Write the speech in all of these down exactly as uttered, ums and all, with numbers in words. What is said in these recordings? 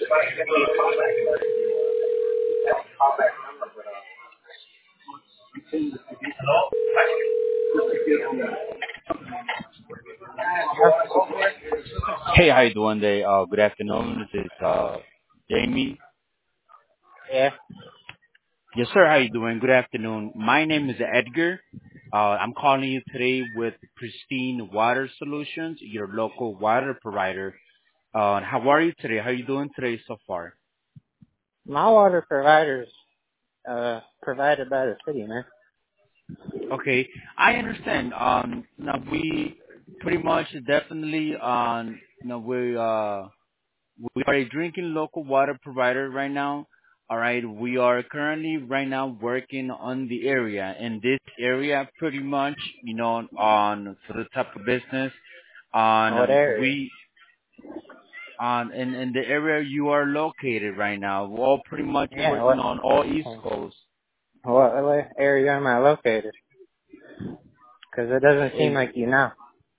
Hey, how you doing today? Uh, good afternoon. This is uh, Jamie. Yeah. Yes, sir. How you doing? Good afternoon. My name is Edgar. Uh, I'm calling you today with Pristine Water Solutions, your local water provider. Uh, how are you today? How you doing today so far? My water provider's uh provided by the city, man. Okay, I understand. Um, now we pretty much definitely um, you know, we uh We are a drinking local water provider right now. All right. We are currently right now working on the area. In this area, pretty much, you know, on for the type of business, on What um, area? we on in, in the area you are located right now. We're all pretty much Yeah, working what on all East Coast. what, what area am I located? Because it doesn't seem Is like you know.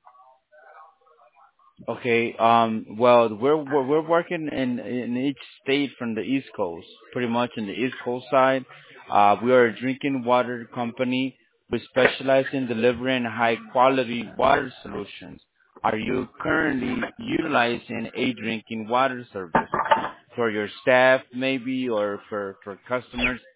Okay. Um. Well, we're we're, we're working in in each state from the East Coast, pretty much in the East Coast side. Uh, we are a drinking water company. We specialize in delivering high quality water solutions. Are you currently utilizing a drinking water service for your staff, maybe, or for for customers?